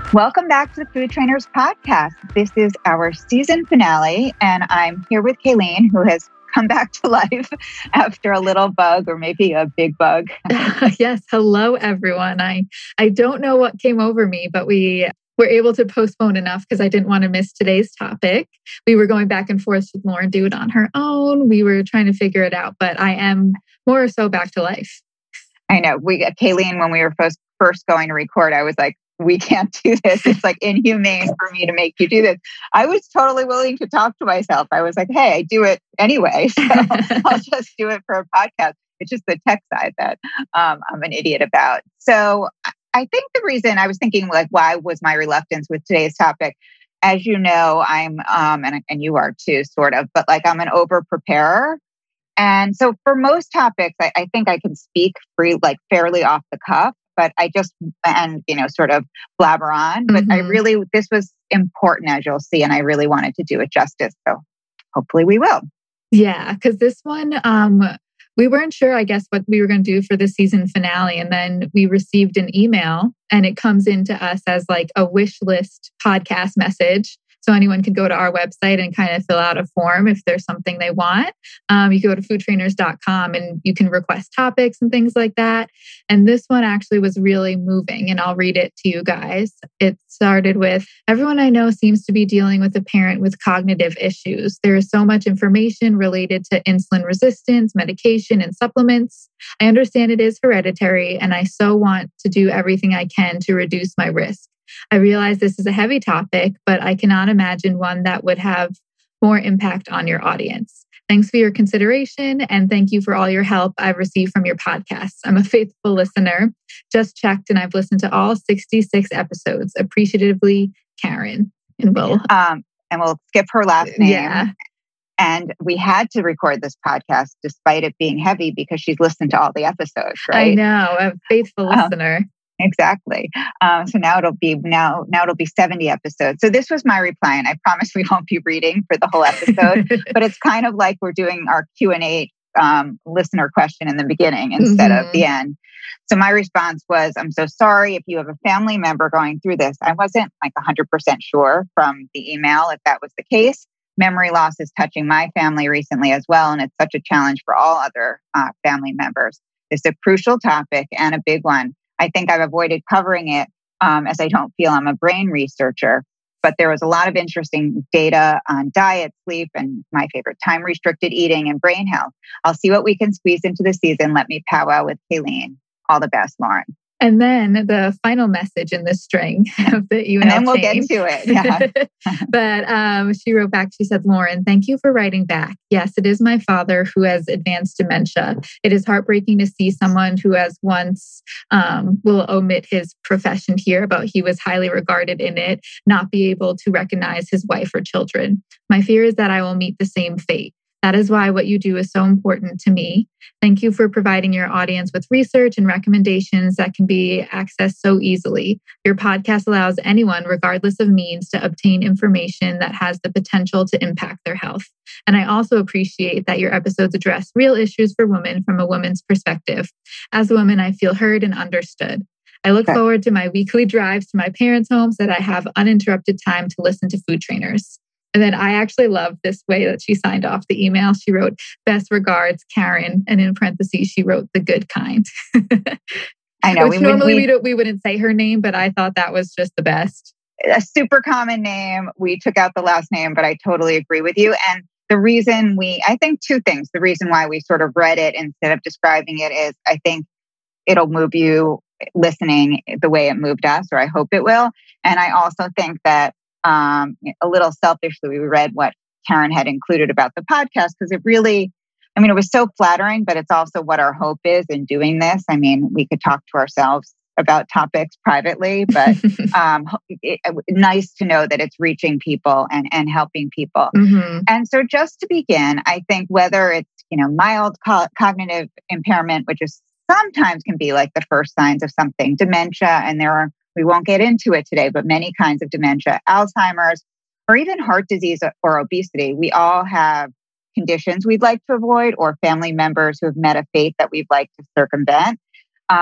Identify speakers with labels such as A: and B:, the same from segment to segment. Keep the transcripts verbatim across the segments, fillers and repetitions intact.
A: Welcome back to the Food Trainers Podcast. This is our season finale, and I'm here with Kayleen, who has come back to life after a little bug or maybe a big bug.
B: Yes. Hello, everyone. I, I don't know what came over me, but we were able to postpone enough because I didn't want to miss today's topic. We were going back and forth with Lauren do it on her own. We were trying to figure it out, but I am more or so back to life.
A: I know. We, Kayleen, when we were first, first going to record, I was like, we can't do this. It's like inhumane for me to make you do this. I was totally willing to talk to myself. I was like, hey, I do it anyway. So I'll just do it for a podcast. It's just the tech side that um, I'm an idiot about. So I think the reason I was thinking, like, why was my reluctance with today's topic? As you know, I'm, um, and, and you are too, sort of, but like I'm an over preparer. And so for most topics, I, I think I can speak free, like fairly off the cuff. But I just, and, you know, sort of blabber on. But mm-hmm. I really, this was important, as you'll see, and I really wanted to do it justice. So hopefully we will.
B: Yeah, because this one, um, we weren't sure, I guess, what we were going to do for the season finale. And then we received an email and it comes into us as like a wish list podcast message. So anyone can go to our website and kind of fill out a form if there's something they want. Um, you go to food trainers dot com and you can request topics and things like that. And this one actually was really moving, and I'll read it to you guys. It started with, everyone I know seems to be dealing with a parent with cognitive issues. There is so much information related to insulin resistance, medication, and supplements. I understand it is hereditary, and I so want to do everything I can to reduce my risk. I realize this is a heavy topic, but I cannot imagine one that would have more impact on your audience. Thanks for your consideration, and thank you for all your help I've received from your podcasts. I'm a faithful listener. Just checked, and I've listened to all sixty-six episodes. Appreciatively, Karen. And we'll
A: um, and we'll skip her last name.
B: Yeah.
A: And we had to record this podcast despite it being heavy because she's listened to all the episodes, right?
B: I know, a faithful listener.
A: Um, Exactly. Um, so now it'll be now now it'll be seventy episodes. So this was my reply, and I promise we won't be reading for the whole episode. But it's kind of like we're doing our Q and A um, listener question in the beginning instead mm-hmm. of the end. So my response was, "I'm so sorry if you have a family member going through this." I wasn't like one hundred percent sure from the email if that was the case. Memory loss is touching my family recently as well, and it's such a challenge for all other uh, family members. It's a crucial topic and a big one. I think I've avoided covering it um, as I don't feel I'm a brain researcher, but there was a lot of interesting data on diet, sleep, and my favorite, time-restricted eating and brain health. I'll see what we can squeeze into the season. Let me powwow with Kayleen. All the best, Lauren.
B: And then the final message in the string of the email
A: And then we'll
B: chain.
A: get to it. Yeah.
B: But um, she wrote back, she said, Lauren, thank you for writing back. Yes, it is my father who has advanced dementia. It is heartbreaking to see someone who has once, um, will omit his profession here, but he was highly regarded in it, not be able to recognize his wife or children. My fear is that I will meet the same fate. That is why what you do is so important to me. Thank you for providing your audience with research and recommendations that can be accessed so easily. Your podcast allows anyone, regardless of means, to obtain information that has the potential to impact their health. And I also appreciate that your episodes address real issues for women from a woman's perspective. As a woman, I feel heard and understood. I look okay. forward to my weekly drives to my parents' homes so that I have uninterrupted time to listen to Food Trainers. And then I actually love this way that she signed off the email. She wrote, best regards, Karen. And in parentheses, she wrote the good kind.
A: I know.
B: Which we, normally we, we, don't, we wouldn't say her name, but I thought that was just the best.
A: A super common name. We took out the last name, but I totally agree with you. And the reason we, I think two things. The reason why we sort of read it instead of describing it is I think it'll move you listening the way it moved us, or I hope it will. And I also think that Um, a little selfishly, we read what Karen had included about the podcast because it really, I mean, it was so flattering, but it's also what our hope is in doing this. I mean, we could talk to ourselves about topics privately, but um, it, it, nice to know that it's reaching people and, and helping people. Mm-hmm. And so just to begin, I think whether it's, you know, mild co- cognitive impairment, which is sometimes can be like the first signs of something, dementia, and there are we won't get into it today, but many kinds of dementia, Alzheimer's, or even heart disease or obesity. We all have conditions we'd like to avoid or family members who have met a fate that we'd like to circumvent. Um,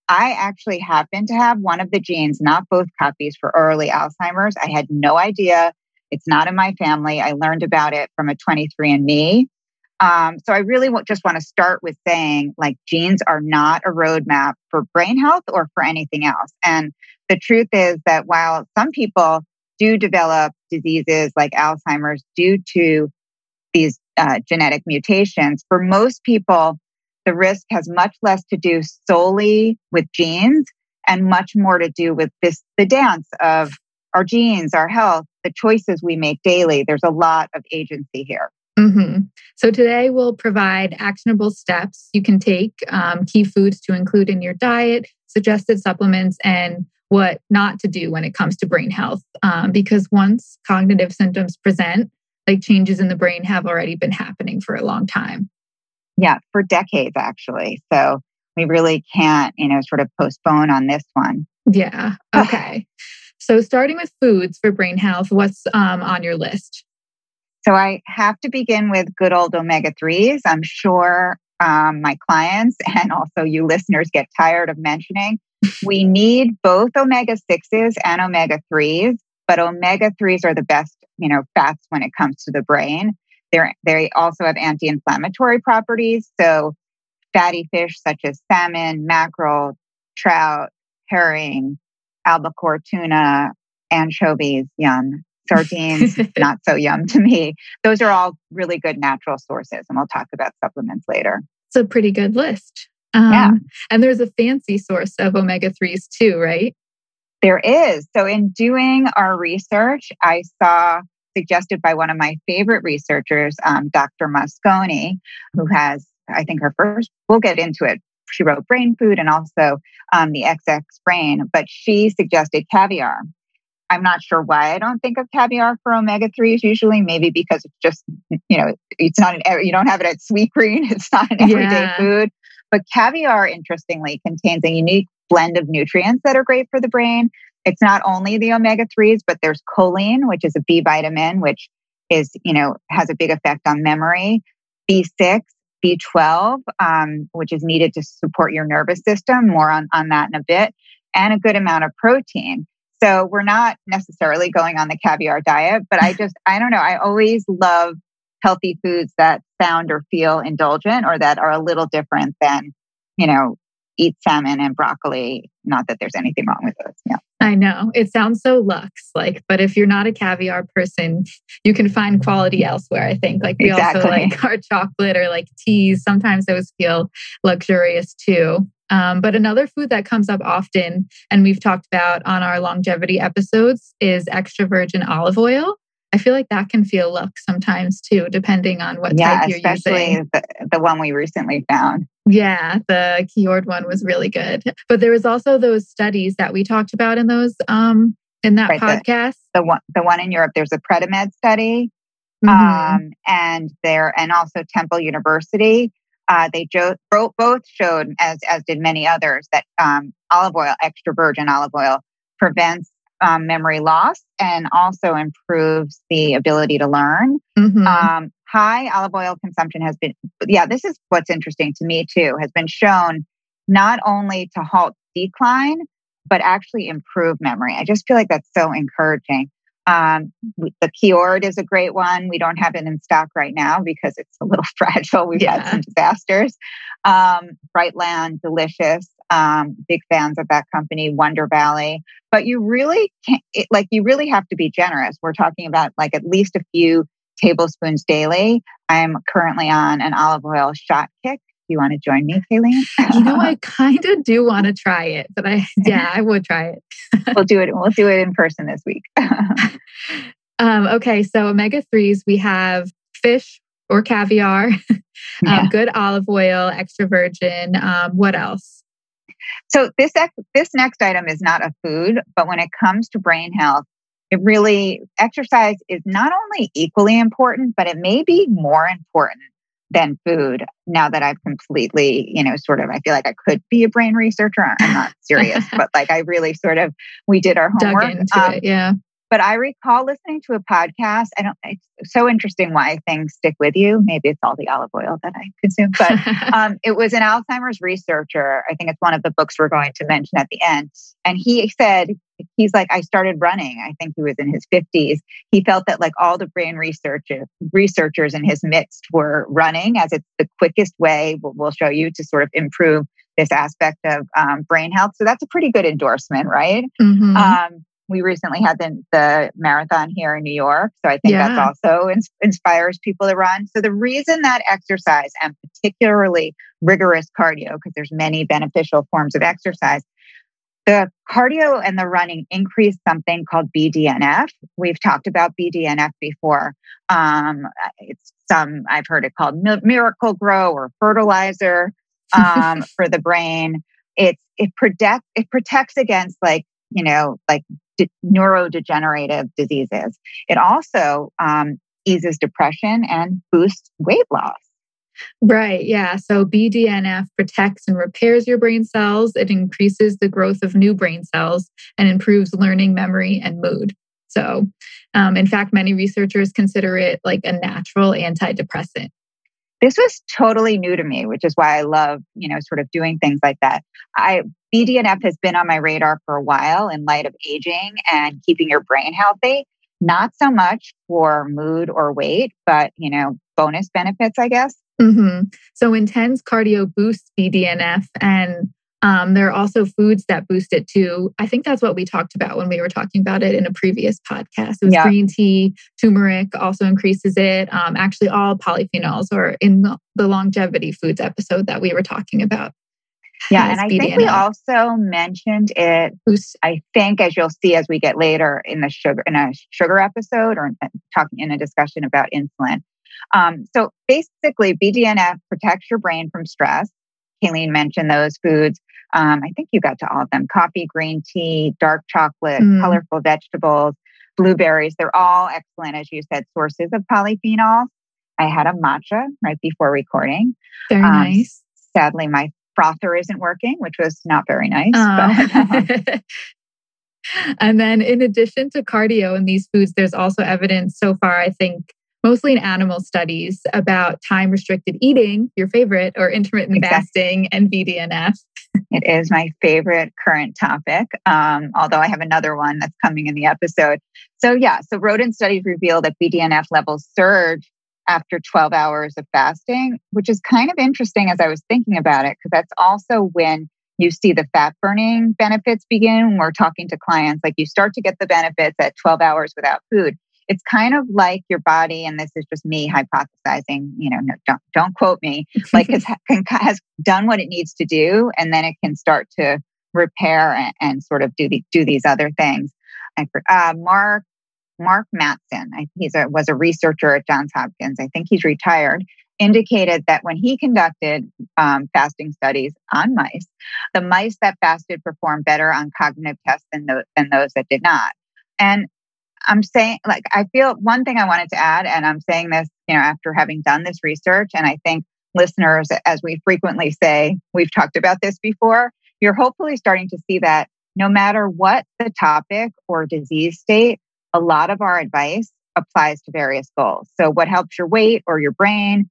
A: I actually happen to have one of the genes, not both copies, for early Alzheimer's. I had no idea. It's not in my family. I learned about it from a twenty-three and me. Um, so I really w- just want to start with saying, like, genes are not a roadmap for brain health or for anything else. And the truth is that while some people do develop diseases like Alzheimer's due to these uh, genetic mutations, for most people, the risk has much less to do solely with genes and much more to do with this, the dance of our genes, our health, the choices we make daily. There's a lot of agency here.
B: Mm-hmm. So today we'll provide actionable steps you can take, um, key foods to include in your diet, suggested supplements, and what not to do when it comes to brain health. Um, because once cognitive symptoms present, like changes in the brain have already been happening for a long time.
A: Yeah, for decades, actually. So we really can't, you know, sort of postpone on this one.
B: Yeah. Okay. So starting with foods for brain health, what's um, on your list?
A: So I have to begin with good old omega threes. I'm sure um, my clients and also you listeners get tired of mentioning. We need both omega sixes and omega threes, but omega threes are the best, you know, fats when it comes to the brain. They're, they also have anti-inflammatory properties. So fatty fish such as salmon, mackerel, trout, herring, albacore tuna, anchovies, yum. Sardines, not so yum to me. Those are all really good natural sources. And we'll talk about supplements later.
B: It's a pretty good list. Um,
A: yeah.
B: And there's a fancy source of omega threes too, right?
A: There is. So in doing our research, I saw suggested by one of my favorite researchers, um, Doctor Mosconi, who has, I think her first, we'll get into it. She wrote Brain Food and also um, the X X Brain, but she suggested caviar. I'm not sure why I don't think of caviar for omega threes usually, maybe because it's just, you know, it's not an, you don't have it at Sweetgreen. It's not an everyday
B: yeah.
A: food. But caviar, interestingly, contains a unique blend of nutrients that are great for the brain. It's not only the omega threes, but there's choline, which is a B vitamin, which is, you know, has a big effect on memory. B six, B twelve, um, which is needed to support your nervous system. More on, on that in a bit. And a good amount of protein. So we're not necessarily going on the caviar diet, but I just, I don't know. I always love healthy foods that sound or feel indulgent or that are a little different than, you know, eat salmon and broccoli. Not that there's anything wrong with those. Yeah.
B: I know. It sounds so luxe, like, but if you're not a caviar person, you can find quality elsewhere, I think. Like we
A: exactly.
B: also like our chocolate or like teas. Sometimes those feel luxurious too. Um, but another food that comes up often, and we've talked about on our longevity episodes, is extra virgin olive oil. I feel like that can feel luxe sometimes too, depending on what
A: yeah,
B: type you're
A: especially
B: using.
A: The, the one we recently found.
B: Yeah, the Kjord one was really good. But there was also those studies that we talked about in those um, in that
A: right,
B: podcast.
A: The, the one, the one in Europe. There's a Predimed study,
B: mm-hmm.
A: um, and there, and also Temple University. Uh, they jo- both showed, as as did many others, that um, olive oil, extra virgin olive oil, prevents um, memory loss and also improves the ability to learn.
B: Mm-hmm.
A: Um, high olive oil consumption has been, yeah, this is what's interesting to me too, has been shown not only to halt decline, but actually improve memory. I just feel like that's so encouraging. Um, the Kjord is a great one. We don't have it in stock right now because it's a little fragile. We've
B: yeah.
A: had some disasters. Um, Brightland, delicious. Um, big fans of that company, Wonder Valley. But you really can't, it, like, you really have to be generous. We're talking about like at least a few tablespoons daily. I'm currently on an olive oil shot kick. Do you want to join me, Kayleen?
B: You know, I kind of do want to try it, but I, yeah, I would try it.
A: we'll do it. We'll do it in person this week.
B: um, okay. So omega threes, we have fish or caviar,
A: yeah.
B: um, good olive oil, extra virgin. Um, what else?
A: So this, this next item is not a food, but when it comes to brain health, it really, exercise is not only equally important, but it may be more important than food. Now that I've completely, you know, sort of, I feel like I could be a brain researcher. I'm not serious, but like I really sort of, we did our homework.
B: Dug into
A: um,
B: it, yeah.
A: But I recall listening to a podcast. I don't, it's so interesting why things stick with you. Maybe it's all the olive oil that I consume, but um, it was an Alzheimer's researcher. I think it's one of the books we're going to mention at the end. And he said, he's like, I started running. I think he was in his fifties. He felt that like all the brain researchers, researchers in his midst were running, as it's the quickest way, we'll show you, to sort of improve this aspect of um, brain health. So that's a pretty good endorsement, right?
B: Mm-hmm.
A: Um, we recently had the, the marathon here in New York. So I think
B: Yeah.
A: that's also ins- inspires people to run. So the reason that exercise, and particularly rigorous cardio, because there's many beneficial forms of exercise, the cardio and the running increase something called B D N F. We've talked about B D N F before. Um, it's some, I've heard it called miracle grow or fertilizer um, for the brain. It's, it protect, it protects against like, you know, like de- neurodegenerative diseases. It also um, eases depression and boosts weight loss.
B: Right. Yeah. So B D N F protects and repairs your brain cells. It increases the growth of new brain cells and improves learning, memory, and mood. So, um, in fact, many researchers consider it like a natural antidepressant.
A: This was totally new to me, which is why I love, you know, sort of doing things like that. I B D N F has been on my radar for a while in light of aging and keeping your brain healthy. Not so much for mood or weight, but, you know, bonus benefits, I guess.
B: Mm-hmm. So intense cardio boosts B D N F, and um, there are also foods that boost it too. I think that's what we talked about when we were talking about it in a previous podcast. It was
A: Yeah.
B: green tea, turmeric also increases it. Um, actually, all polyphenols are in the, the longevity foods episode that we were talking about.
A: Yeah, and I
B: B D N F.
A: think we also mentioned it.
B: Boost.
A: I think, as you'll see as we get later in the sugar in a sugar episode, or talking in a discussion about insulin. Um, so basically, B D N F protects your brain from stress. Kayleen mentioned those foods. Um, I think you got to all of them: coffee, green tea, dark chocolate,
B: Mm.
A: colorful vegetables, blueberries. They're all excellent, as you said, sources of polyphenols. I had a matcha right before recording.
B: Very
A: Um,
B: nice.
A: Sadly, my frother isn't working, which was not very nice.
B: Oh.
A: But, um,
B: And then in addition to cardio in these foods, there's also evidence so far, I think, mostly in animal studies about time-restricted eating, your favorite, or intermittent
A: Exactly.
B: fasting and B D N F.
A: It is my favorite current topic, um, although I have another one that's coming in the episode. So yeah, so rodent studies reveal that B D N F levels surge after twelve hours of fasting, which is kind of interesting as I was thinking about it, because that's also when you see the fat burning benefits begin. When we're talking to clients, like you start to get the benefits at twelve hours without food. It's kind of like your body, and this is just me hypothesizing, you know, no, don't, don't quote me, like has, can, has done what it needs to do, and then it can start to repair and, and sort of do, the, do these other things. I, uh, Mark Mark Matson, I, he's a, was a researcher at Johns Hopkins. I think he's retired, indicated that when he conducted um, fasting studies on mice, the mice that fasted performed better on cognitive tests than, the, than those that did not. And I'm saying, like, I feel one thing I wanted to add, and I'm saying this, you know, after having done this research, and I think listeners, as we frequently say, we've talked about this before, you're hopefully starting to see that no matter what the topic or disease state, a lot of our advice applies to various goals. So what helps your weight or your brain,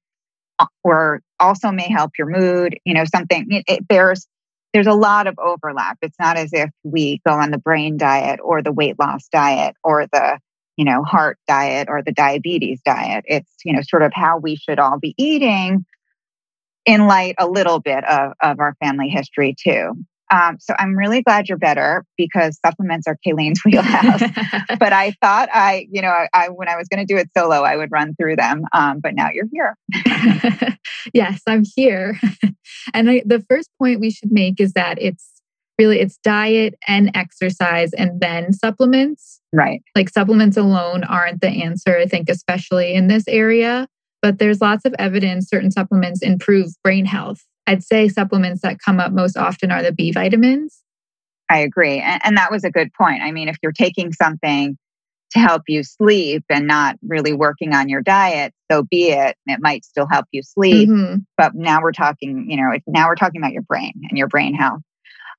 A: or also may help your mood, you know, something, it, it, there's There's a lot of overlap. It's not as if we go on the brain diet or the weight loss diet or the, you know, heart diet or the diabetes diet. It's, you know, sort of how we should all be eating in light a little bit of, of our family history too. Um, so I'm really glad you're better, because supplements are Kayleen's wheelhouse. But I thought I, you know, I, I when I was going to do it solo, I would run through them. Um, but now you're here.
B: Yes, I'm here. And I, the first point we should make is that it's really, it's diet and exercise and then supplements.
A: Right.
B: Like supplements alone aren't the answer, I think, especially in this area. But there's lots of evidence certain supplements improve brain health. I'd say supplements that come up most often are the B vitamins.
A: I agree. And, and that was a good point. I mean, if you're taking something to help you sleep and not really working on your diet, so be it. It might still help you sleep.
B: Mm-hmm.
A: But now we're talking, you know, now we're talking about your brain and your brain health.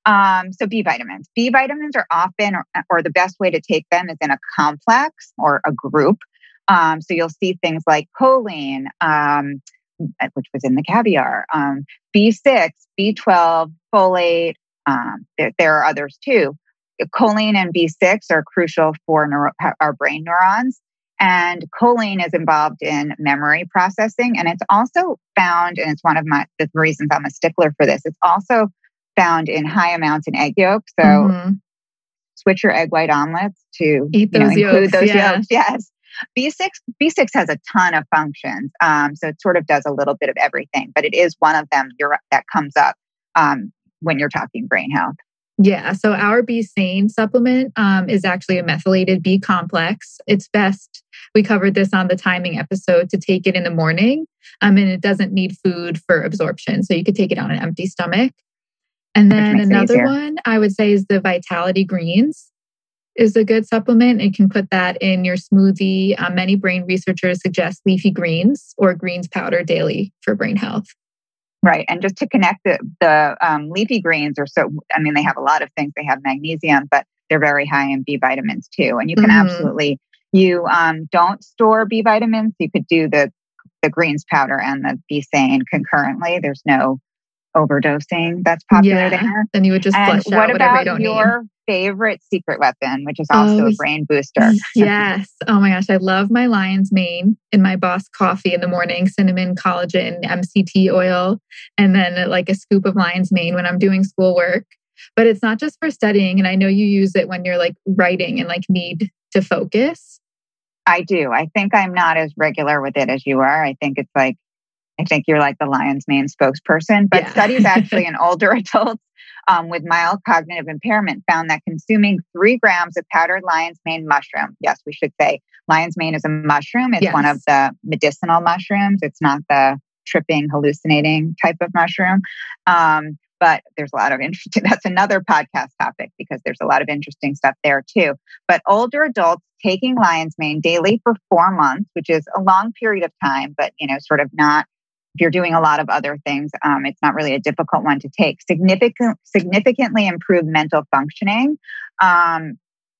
A: Um, so B vitamins. B vitamins are often, or, or the best way to take them is in a complex or a group. Um, so you'll see things like choline, um, which was in the caviar, um, B six, B twelve, folate. Um, there, there are others too. Choline and B six are crucial for neuro- our brain neurons. And choline is involved in memory processing. And it's also found, and it's one of my the reasons I'm a stickler for this, it's also found in high amounts in egg yolks. So mm-hmm. switch your egg white omelets to
B: Eat
A: you know,
B: those
A: include
B: yolks,
A: those
B: yeah.
A: yolks. Yes. B six, B six has a ton of functions. Um, so it sort of does a little bit of everything, but it is one of them you're, that comes up um, when you're talking brain health.
B: Yeah. So our B-Sane supplement um, is actually a methylated B complex. It's best, we covered this on the timing episode, to take it in the morning. Um, and it doesn't need food for absorption. So you could take it on an empty stomach. And then another one I would say is the Vitality Greens is a good supplement. You can put that in your smoothie. Um, many brain researchers suggest leafy greens or greens powder daily for brain health.
A: Right. And just to connect the, the um, leafy greens are so, I mean, they have a lot of things. They have magnesium, but they're very high in B vitamins too. And you can mm-hmm. absolutely, you um, don't store B vitamins. You could do the, the greens powder and the B-Sane concurrently. There's no overdosing that's popular
B: yeah,
A: there.
B: Then you would just
A: and
B: flush out
A: what
B: whatever
A: about
B: you don't
A: your
B: need.
A: favorite secret weapon, which is also
B: oh,
A: a brain booster?
B: Yes. Oh my gosh. I love my lion's mane in my Boss coffee in the morning, cinnamon, collagen, M C T oil, and then like a scoop of lion's mane when I'm doing schoolwork. But it's not just for studying. And I know you use it when you're like writing and like need to focus.
A: I do. I think I'm not as regular with it as you are. I think it's like, I think you're like the lion's mane spokesperson, but yeah. Studies actually in older adults um, with mild cognitive impairment found that consuming three grams of powdered lion's mane mushroom, yes, we should say lion's mane is a mushroom. It's yes. one of the medicinal mushrooms. It's not the tripping, hallucinating type of mushroom. Um, but there's a lot of interesting, that's another podcast topic because there's a lot of interesting stuff there too. But older adults taking lion's mane daily for four months, which is a long period of time, but, you know, sort of not, if you're doing a lot of other things, um, it's not really a difficult one to take. Significant, significantly improved mental functioning. Um,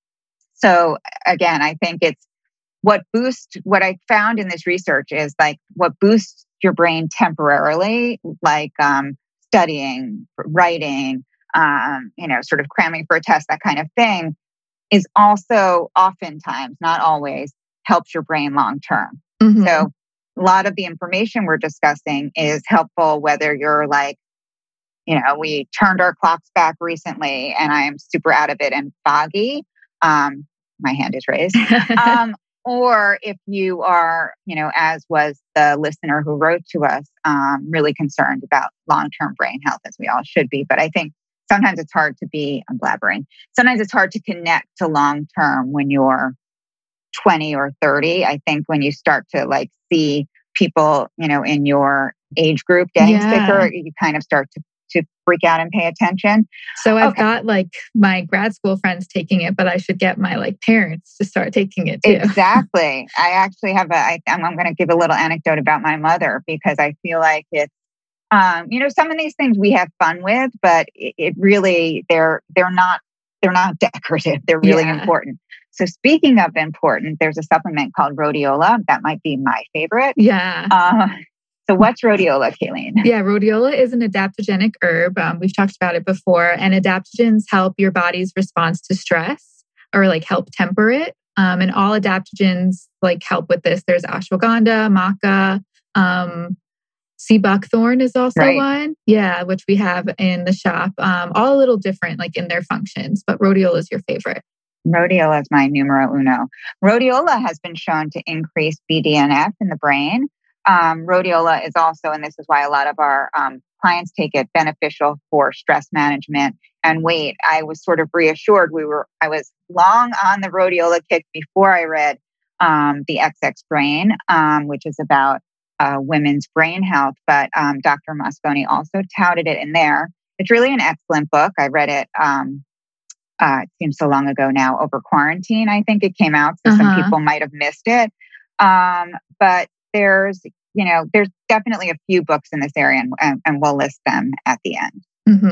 A: so again, I think it's what boosts, what I found in this research is like what boosts your brain temporarily, like um, studying, writing, um, you know, sort of cramming for a test, that kind of thing, is also oftentimes, not always, helps your brain long term. Mm-hmm. So a lot of the information we're discussing is helpful whether you're like, you know, we turned our clocks back recently and I am super out of it and foggy. Um, my hand is raised. um, or if you are, you know, as was the listener who wrote to us, um, really concerned about long-term brain health, as we all should be. But I think sometimes it's hard to be, I'm blabbering, sometimes it's hard to connect to long-term when you're twenty or thirty. I think when you start to like see people, you know, in your age group getting yeah. sicker, you kind of start to, to freak out and pay attention.
B: So I've okay. got like my grad school friends taking it, but I should get my like parents to start taking it too.
A: Exactly. I actually have a, I, I'm, I'm going to give a little anecdote about my mother because I feel like it's, um, you know, some of these things we have fun with, but it, it really, they're, they're not, they're not decorative. They're really yeah. important. So speaking of important, there's a supplement called rhodiola. That might be my favorite.
B: Yeah.
A: Uh, so what's rhodiola, Kayleen?
B: Yeah, rhodiola is an adaptogenic herb. Um, we've talked about it before. And adaptogens help your body's response to stress or like help temper it. Um, and all adaptogens like help with this. There's ashwagandha, maca, um, sea buckthorn is also right. one. Yeah, which we have in the shop. Um, all a little different like in their functions, but rhodiola is your favorite.
A: Rhodiola is my numero uno. Rhodiola has been shown to increase B D N F in the brain. Um, rhodiola is also, and this is why a lot of our um, clients take it, beneficial for stress management and weight. I was sort of reassured. We were, I was long on the rhodiola kick before I read um, the X X Brain, um, which is about uh, women's brain health. But um, Doctor Mosconi also touted it in there. It's really an excellent book. I read it. Um, Uh, it seems so long ago now, over quarantine, I think it came out. So uh-huh. some people might have missed it. Um, but there's, you know, there's definitely a few books in this area and, and, and we'll list them at the end.
B: Mm-hmm.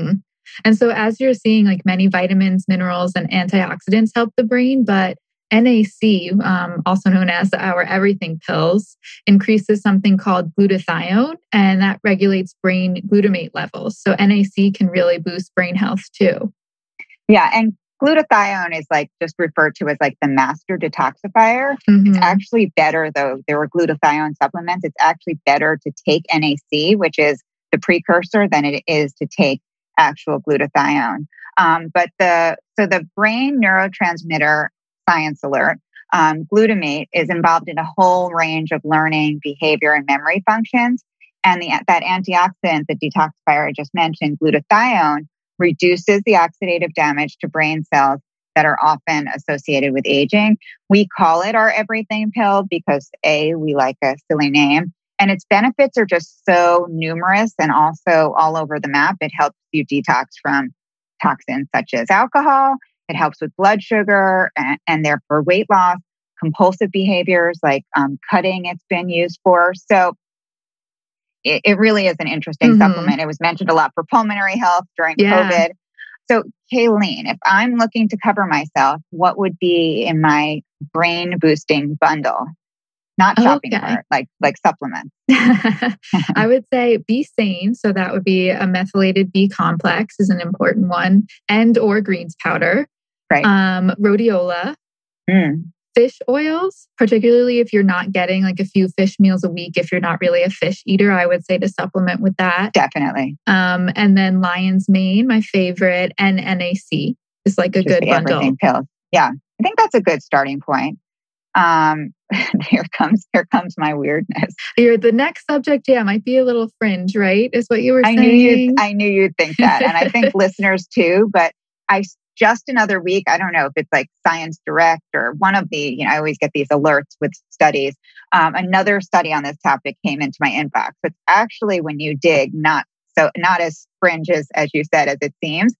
B: And so as you're seeing, like many vitamins, minerals, and antioxidants help the brain, but N A C, um, also known as our everything pills, increases something called glutathione, and that regulates brain glutamate levels. So N A C can really boost brain health too.
A: Yeah, and glutathione is like just referred to as like the master detoxifier.
B: Mm-hmm.
A: It's actually better though. There were glutathione supplements. It's actually better to take N A C, which is the precursor, than it is to take actual glutathione. Um, but the so the brain neurotransmitter science alert, um, glutamate is involved in a whole range of learning, behavior, and memory functions. And the, that antioxidant, the detoxifier I just mentioned, glutathione, reduces the oxidative damage to brain cells that are often associated with aging. We call it our everything pill because A, we like a silly name, and its benefits are just so numerous and also all over the map. It helps you detox from toxins such as alcohol. It helps with blood sugar and, and therefore weight loss, compulsive behaviors like um, cutting it's been used for. So it, it really is an interesting mm-hmm. supplement. It was mentioned a lot for pulmonary health during yeah. COVID. So Kayleen, if I'm looking to cover myself, what would be in my brain boosting bundle? Not shopping okay. cart, like like supplements.
B: I would say be sane. So that would be a methylated B complex is an important one, and or greens powder.
A: Right.
B: Um, rhodiola,
A: mm.
B: fish oils, particularly if you're not getting like a few fish meals a week. If you're not really a fish eater, I would say to supplement with that.
A: Definitely.
B: Um, and then lion's mane, my favorite, and N A C is like a
A: Just
B: good bundle.
A: Everything pills. Yeah, I think that's a good starting point. Um, here comes here comes my weirdness.
B: You're the next subject. Yeah, might be a little fringe, right? Is what you were
A: I
B: saying.
A: Knew you, I knew you'd think that, and I think listeners too. But I just another week. I don't know if it's like Science Direct or one of the. You know, I always get these alerts with studies. Um, another study on this topic came into my inbox. It's actually when you dig, not so not as fringe as, as you said as it seems.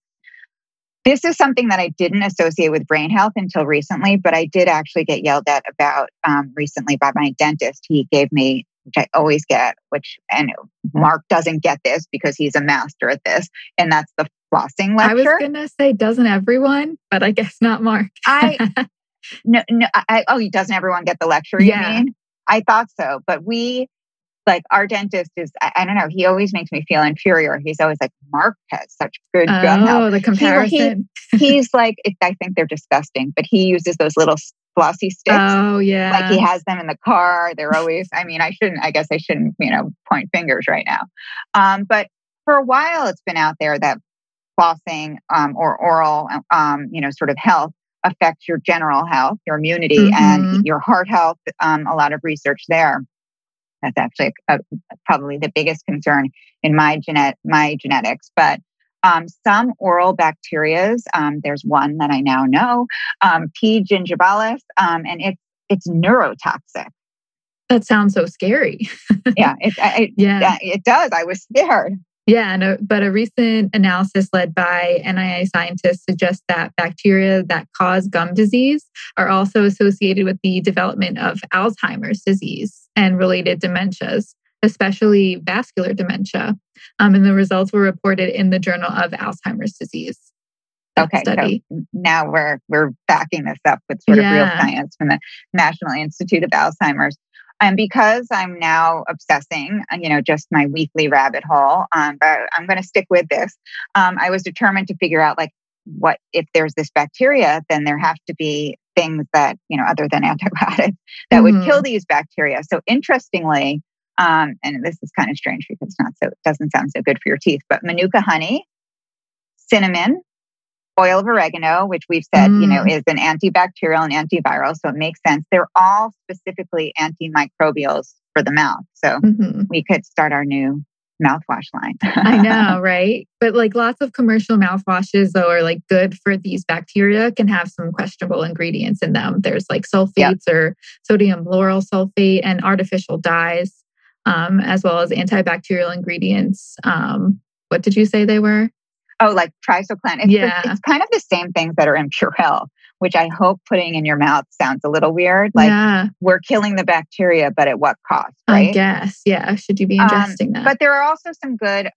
A: This is something that I didn't associate with brain health until recently, but I did actually get yelled at about um, recently by my dentist. He gave me, which I always get, which, and Mark doesn't get this because he's a master at this, and that's the flossing lecture.
B: I was going to say, doesn't everyone? But I guess not Mark.
A: I, no, no, I, oh, he doesn't everyone get the lecture, you
B: yeah.
A: mean? I thought so, but we, like our dentist is, I, I don't know, he always makes me feel inferior. He's always like, Mark has such good
B: oh,
A: gum health.
B: Oh, the comparison.
A: He, he, he's like, it, I think they're disgusting, but he uses those little flossy sticks.
B: Oh, yeah.
A: Like he has them in the car. They're always, I mean, I shouldn't, I guess I shouldn't, you know, point fingers right now. Um, but for a while, it's been out there that flossing um, or oral, um, you know, sort of health affects your general health, your immunity, mm-hmm. and your heart health. Um, a lot of research there. That's actually a, a, probably the biggest concern in my genet my genetics. But um, some oral bacterias, um, there's one that I now know, um, P. gingivalis, um, and it's it's neurotoxic.
B: That sounds so scary.
A: yeah, it, I,
B: yeah,
A: it does. I was scared.
B: Yeah, no, but a recent analysis led by N I A scientists suggests that bacteria that cause gum disease are also associated with the development of Alzheimer's disease and related dementias, especially vascular dementia. Um, and the results were reported in the Journal of Alzheimer's Disease.
A: Okay, study. So now we're we're backing this up with sort yeah. of real science from the National Institute of Alzheimer's. And because I'm now obsessing, you know, just my weekly rabbit hole, um, but I'm going to stick with this. Um, I was determined to figure out, like, what if there's this bacteria, then there have to be things that, you know, other than antibiotics that mm-hmm. would kill these bacteria. So interestingly, um, and this is kind of strange because it's not so, it doesn't sound so good for your teeth, but Manuka honey, cinnamon, oil of oregano, which we've said, mm. you know, is an antibacterial and antiviral. So it makes sense. They're all specifically antimicrobials for the mouth. So mm-hmm. we could start our new mouthwash line.
B: I know, right? But like lots of commercial mouthwashes, though, are like good for these bacteria, can have some questionable ingredients in them. There's like sulfates yep. or sodium lauryl sulfate and artificial dyes, um, as well as antibacterial ingredients. Um, what did you say they were?
A: Oh, like Trisoclan. It's,
B: yeah.
A: it's kind of the same things that are in Purell, which I hope putting in your mouth sounds a little weird. Like yeah. we're killing the bacteria, but at what cost, right?
B: I guess. Yeah. Should you be ingesting um, that?
A: But there are also some good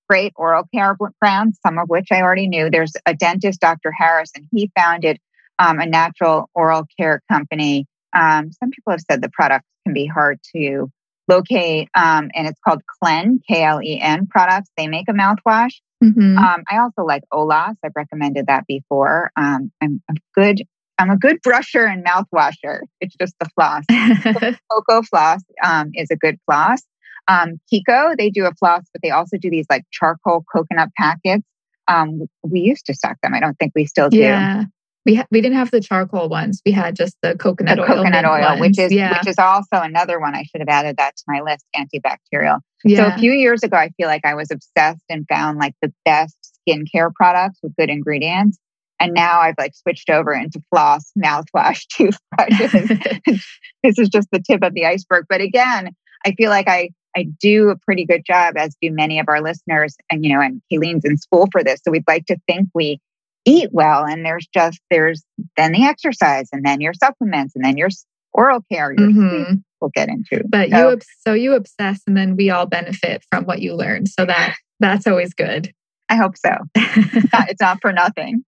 A: great oral care brands, some of which I already knew. There's a dentist, Doctor Harris, and he founded um, a natural oral care company. Um, some people have said the products can be hard to locate, um, and it's called Klen, K L E N products. They make a mouthwash.
B: Mm-hmm.
A: Um, I also like Olas. I've recommended that before. Um, I'm a good, I'm a good brusher and mouthwasher. It's just the floss. Cocoa floss um, is a good floss. Um, Kiko, they do a floss, but they also do these like charcoal coconut packets. Um, we used to stock them. I don't think we still do.
B: Yeah. We ha- we didn't have the charcoal ones. We had just the coconut
A: the
B: oil.
A: coconut oil,
B: ones.
A: which is
B: yeah.
A: which is also another one. I should have added that to my list. Antibacterial.
B: Yeah.
A: So a few years ago, I feel like I was obsessed and found like the best skincare products with good ingredients. And now I've like switched over into floss, mouthwash, toothbrushes. This is just the tip of the iceberg. But again, I feel like I I do a pretty good job, as do many of our listeners. And you know, and Kayleen's in school for this, so we'd like to think we eat well. And there's just there's then the exercise, and then your supplements, and then your oral care. Your
B: mm-hmm.
A: sleep we'll get into.
B: But
A: so,
B: you so you obsess, and then we all benefit from what you learned. So that that's always good.
A: I hope so. It's not, it's not for nothing.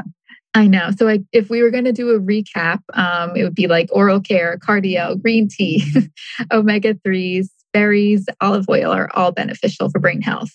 B: I know. So like, if we were going to do a recap, um, it would be like oral care, cardio, green tea, omega threes, berries, olive oil are all beneficial for brain health.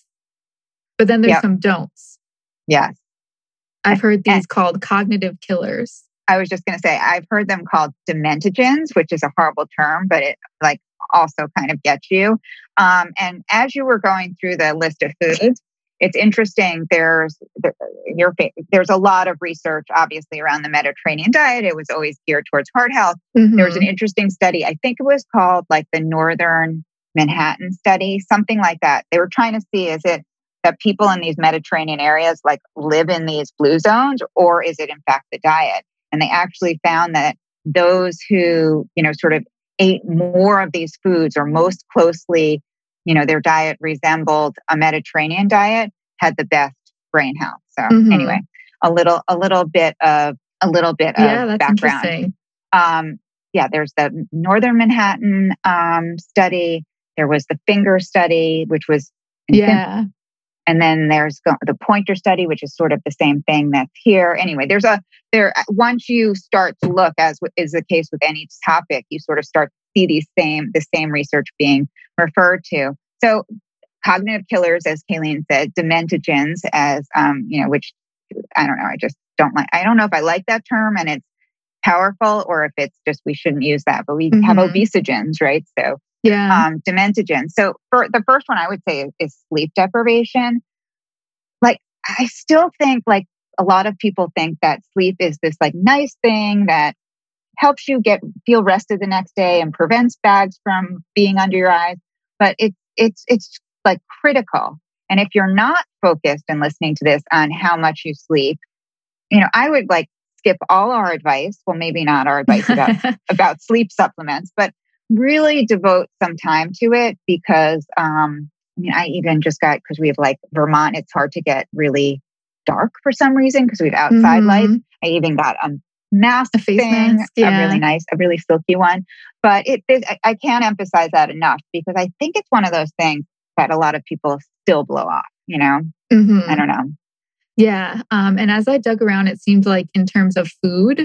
B: But then there's yep. some don'ts.
A: Yes.
B: I've heard these
A: and,
B: called cognitive killers.
A: I was just going to say, I've heard them called dementogens, which is a horrible term, but it like also kind of gets you. Um, and as you were going through the list of foods, it's interesting. There's there, your, there's a lot of research, obviously, around the Mediterranean diet. It was always geared towards heart health. Mm-hmm. There was an interesting study. I think it was called like the Northern Manhattan study, something like that. They were trying to see, is it that people in these Mediterranean areas like live in these blue zones, or is it in fact the diet? And they actually found that those who, you know, sort of ate more of these foods, or most closely, you know, their diet resembled a Mediterranean diet, had the best brain health. So mm-hmm. anyway, a little, a little bit of, a little bit
B: yeah,
A: of
B: that's
A: background.
B: Interesting.
A: Um, yeah, there's the Northern Manhattan um, study. There was the Finger study, which was
B: yeah.
A: And then there's the Pointer study, which is sort of the same thing that's here. Anyway, there's a there. Once you start to look, as is the case with any topic, you sort of start to see these same the same research being referred to. So, cognitive killers, as Kayleen said, dementogens, as um, you know, which I don't know. I just don't like. I don't know if I like that term, and it's powerful, or if it's just we shouldn't use that. But we mm-hmm. have obesogens, right? So.
B: Yeah.
A: Um, dementogen. So for the first one I would say is, is sleep deprivation. Like, I still think like a lot of people think that sleep is this like nice thing that helps you get, feel rested the next day and prevents bags from being under your eyes. But it, it's, it's like critical. And if you're not focused and listening to this on how much you sleep, you know, I would like skip all our advice. Well, maybe not our advice about, about sleep supplements, but really devote some time to it, because um, I mean, I even just got, because we have like Vermont, it's hard to get really dark for some reason because we have outside mm-hmm. lights. I even got a mask
B: a face
A: thing,
B: mask, yeah.
A: a really nice, a really silky one. But it, it, I can't emphasize that enough, because I think it's one of those things that a lot of people still blow off, you know? Mm-hmm. I don't know.
B: Yeah. Um, and as I dug around, it seemed like in terms of food,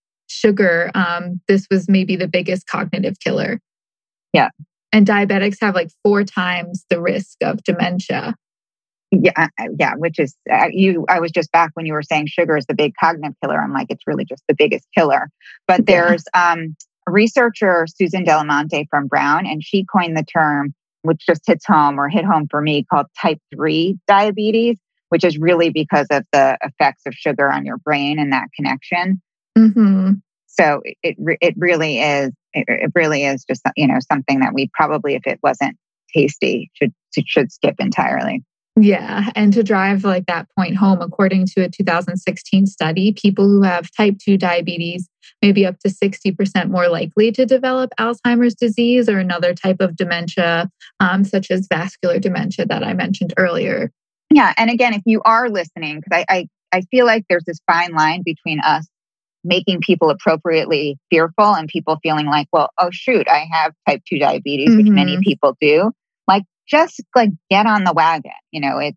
B: sugar, um, this was maybe the biggest cognitive killer.
A: Yeah.
B: And diabetics have like four times the risk of dementia.
A: Yeah. Yeah. Which is, uh, you, I was just back when you were saying sugar is the big cognitive killer. I'm like, it's really just the biggest killer. But there's yeah. um, a researcher, Susan Delamonte from Brown, and she coined the term, which just hits home or hit home for me, called type three diabetes, which is really because of the effects of sugar on your brain and that connection.
B: Mm-hmm.
A: So it it really is it, it really is just, you know, something that we probably, if it wasn't tasty, should should skip entirely.
B: Yeah, and to drive like that point home, according to a two thousand sixteen study, people who have type two diabetes may be up to sixty percent more likely to develop Alzheimer's disease or another type of dementia, um, such as vascular dementia that I mentioned earlier.
A: Yeah, and again, if you are listening, because I, I I feel like there's this fine line between us making people appropriately fearful and people feeling like, well, oh shoot, I have type two diabetes, mm-hmm. which many people do. Like, just like get on the wagon. You know, it's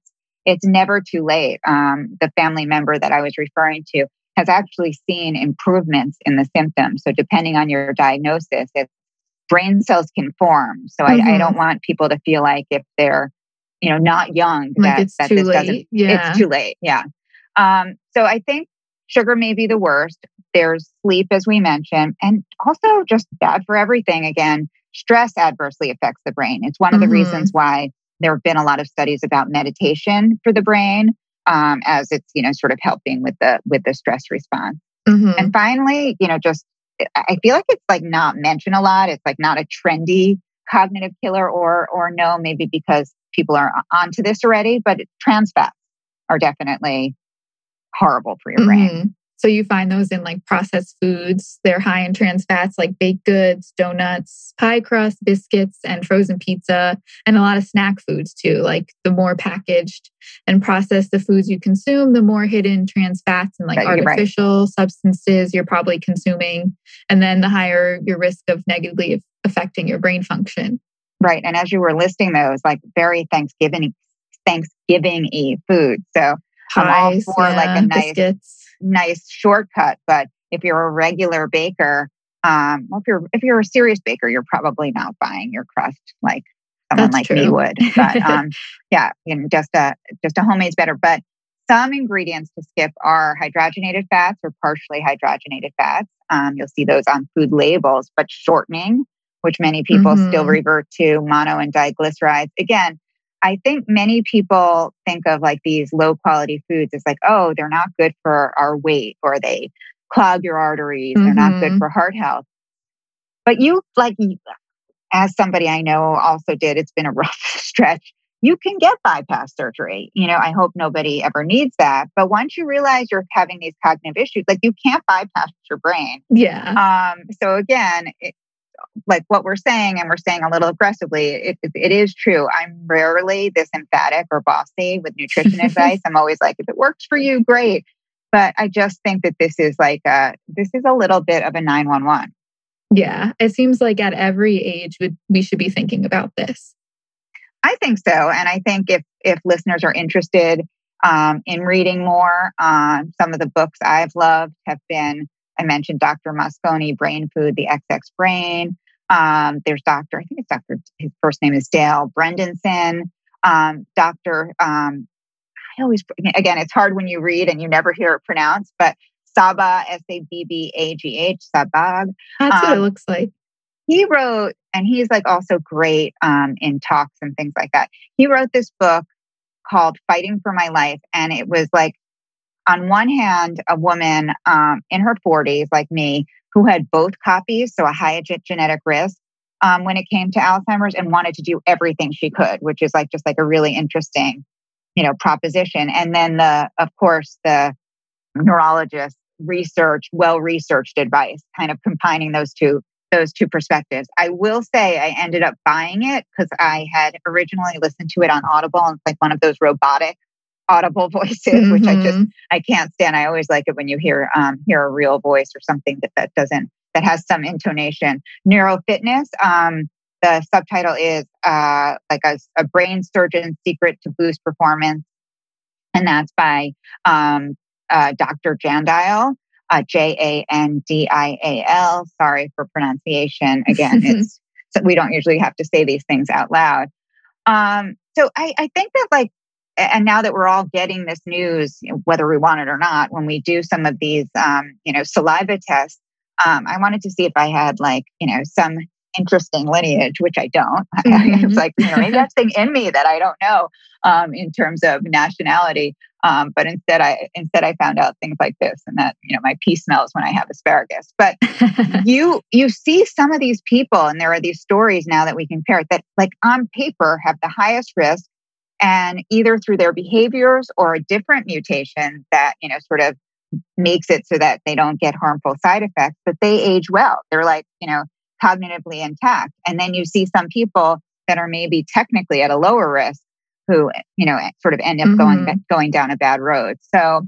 A: it's never too late. Um, the family member that I was referring to has actually seen improvements in the symptoms. So depending on your diagnosis, if brain cells can form. So
B: Mm-hmm.
A: I, I don't want people to feel like if they're, you know, not young,
B: like
A: that,
B: it's
A: that
B: too
A: this
B: late.
A: doesn't,
B: Yeah.
A: it's too late. Yeah. Um, so I think sugar may be the worst. There's sleep, as we mentioned, and also just bad for everything. Again, stress adversely affects the brain. It's one of the
B: Mm-hmm.
A: reasons why there have been a lot of studies about meditation for the brain, um, as it's, you know, sort of helping with the with the stress response.
B: Mm-hmm.
A: And finally, you know, just I feel like it's like not mentioned a lot. It's like not a trendy cognitive killer, or or no, maybe because people are onto this already. But trans fats are definitely horrible for your
B: Mm-hmm.
A: brain.
B: So you find those in like processed foods. They're high in trans fats like baked goods, donuts, pie crust, biscuits, and frozen pizza, and a lot of snack foods too. Like the more packaged and processed the foods you consume, the more hidden trans fats and like
A: Right, you're
B: artificial
A: right.
B: substances you're probably consuming. And then the higher your risk of negatively affecting your brain function.
A: Right. And as you were listing those, like very Thanksgiving, Thanksgiving-y food. So I'm all
B: Pies,
A: for like
B: yeah,
A: a nice,
B: biscuits.
A: nice shortcut. But if you're a regular baker, um, well, if you're if you're a serious baker, you're probably not buying your crust like someone
B: That's
A: like
B: true.
A: me would. But um, yeah, you know, just a just a homemade's better. But some ingredients to skip are hydrogenated fats or partially hydrogenated fats. Um, you'll see those on food labels, but shortening, which many people
B: Mm-hmm.
A: still revert to, mono and diglycerides. Again, I think many people think of like these low quality foods as like, oh, they're not good for our weight, or they clog your arteries.
B: Mm-hmm.
A: They're not good for heart health. But you, like, as somebody I know also did, it's been a rough stretch. You can get bypass surgery. You know, I hope nobody ever needs that. But once you realize you're having these cognitive issues, like you can't bypass your brain.
B: Yeah.
A: Um, so again, it, like what we're saying, and we're saying a little aggressively, it, it, it is true. I'm rarely this emphatic or bossy with nutrition advice. I'm always like, if it works for you, great. But I just think that this is like a, this is a little bit of a nine one one.
B: Yeah, it seems like at every age we should be thinking about this.
A: I think so. And I think if if listeners are interested um, in reading more, um, some of the books I've loved have been, I mentioned Doctor Moscone, Brain Food, The X X Brain. Um, there's Doctor, I think it's Doctor, his first name is Dale Bredesen. Um, Doctor, um, I always, again, it's hard when you read and you never hear it pronounced, but Sabah, S A B B A G H, Sabag.
B: That's what
A: Um,
B: it looks like.
A: He wrote, and he's like also great um, in talks and things like that. He wrote this book called Fighting for My Life. And it was like, on one hand, a woman um, in her forties, like me, who had both copies, so a high genetic risk um, when it came to Alzheimer's, and wanted to do everything she could, which is like just like a really interesting, you know, proposition. And then the, of course, the neurologist research, well-researched advice, kind of combining those two those two perspectives. I will say I ended up buying it because I had originally listened to it on Audible, and it's like one of those robotic Audible voices, mm-hmm. which I just I can't stand. I always like it when you hear um, hear a real voice or something that that doesn't that has some intonation. Neurofitness. Um, the subtitle is uh, like a, a brain surgeon's secret to boost performance, and that's by um, uh, Doctor Jandile. Uh, J A N D I A L. Sorry for pronunciation. Again, it's so we don't usually have to say these things out loud. Um, so I, I think that like, and now that we're all getting this news, you know, whether we want it or not, when we do some of these, um, you know, saliva tests, um, I wanted to see if I had like, you know, some interesting lineage, which I don't. Mm-hmm. It's like, you know, maybe that's thing in me that I don't know um, in terms of nationality. Um, but instead, I instead I found out things like this, and that you know my pee smells when I have asparagus. But you you see some of these people, and there are these stories now that we can pair that, like on paper, have the highest risk, and either through their behaviors or a different mutation that you know sort of makes it so that they don't get harmful side effects, but they age well. They're like you know cognitively intact, and then you see some people that are maybe technically at a lower risk, who, you know, sort of end up mm-hmm. going going down a bad road. So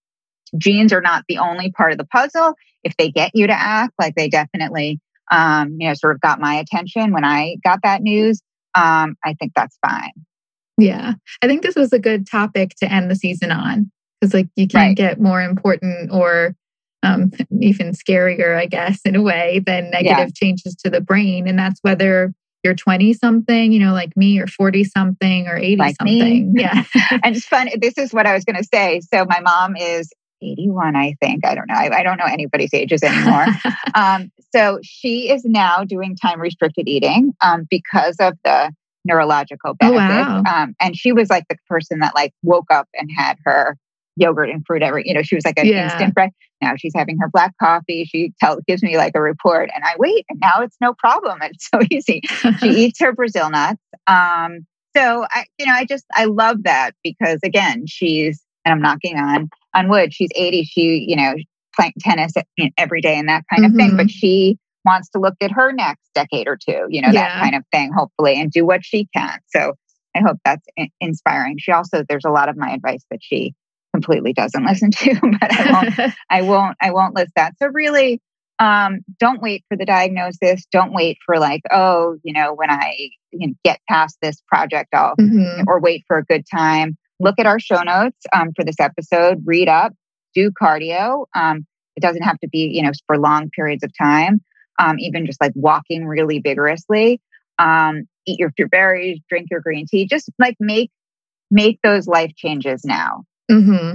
A: genes are not the only part of the puzzle. If they get you to act, like they definitely, um, you know, sort of got my attention when I got that news, um, I think that's fine.
B: Yeah. I think this was a good topic to end the season on because like you can't
A: Right.
B: get more important or um, even scarier, I guess, in a way than negative
A: Yeah.
B: changes to the brain. And that's whether you're twenty something, you know, like me, or forty something, or eighty
A: Like
B: something.
A: me.
B: Yeah.
A: And it's fun. This is what I was going to say. So my mom is eighty-one, I think. I don't know. I, I don't know anybody's ages anymore. um, so she is now doing time restricted eating um, because of the neurological
B: Oh,
A: benefits.
B: wow.
A: Um, and she was like the person that like woke up and had her yogurt and fruit every, you know, she was like an
B: Yeah.
A: instant bread. Now she's having her black coffee. She tell, gives me like a report and I wait and now it's no problem. It's so easy. She eats her Brazil nuts. Um, so I, you know, I just, I love that because again, she's, and I'm knocking on, on wood, she's eighty. She, you know, playing tennis every day and that kind of
B: Mhm.
A: thing, but she wants to look at her next decade or two, you know,
B: Yeah.
A: that kind of thing, hopefully, and do what she can. So I hope that's in- inspiring. She also, there's a lot of my advice that she completely doesn't listen to, but I won't, I won't, I won't list that. So really, um, don't wait for the diagnosis. Don't wait for like, oh, you know, when I you know, get past this project, I'll,
B: Mhm.
A: or wait for a good time. Look at our show notes um, for this episode, read up, do cardio. Um, it doesn't have to be, you know, for long periods of time. Um, even just like walking really vigorously. Um, eat your, your berries, drink your green tea. Just like make, make those life changes now.
B: Mm-hmm.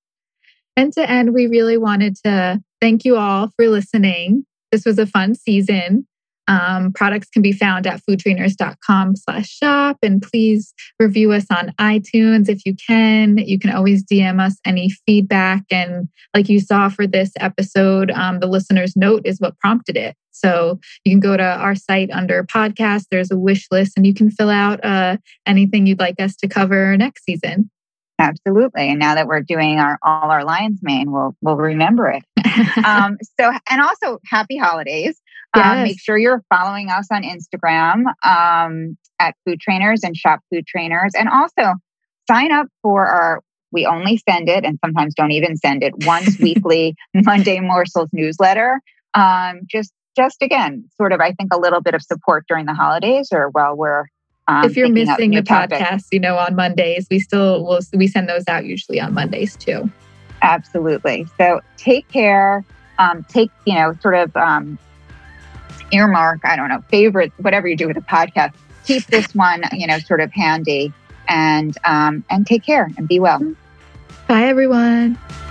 B: And to end, we really wanted to thank you all for listening. This was a fun season. Um, products can be found at foodtrainers.com slash shop. And please review us on iTunes if you can. You can always D M us any feedback. And like you saw for this episode, um, the listener's note is what prompted it. So you can go to our site under podcast. There's a wish list and you can fill out uh, anything you'd like us to cover next season.
A: Absolutely. And now that we're doing our all our Lion's Mane, we'll we'll remember it. um, so and also happy holidays.
B: Yes.
A: Um, make sure you're following us on Instagram um, at Food Trainers and Shop Food Trainers. And also sign up for our, we only send it and sometimes don't even send it, once weekly Monday Morsels newsletter. Um, just, just again, sort of, I think a little bit of support during the holidays or while we're um,
B: if you're missing the
A: topics.
B: podcast, you know, on Mondays, we still will, we send those out usually on Mondays too.
A: Absolutely. So take care. Um, take, you know, sort of um, earmark, I don't know, favorite, whatever you do with a podcast. Keep this one, you know, sort of handy and um, and take care and be well.
B: Bye, everyone.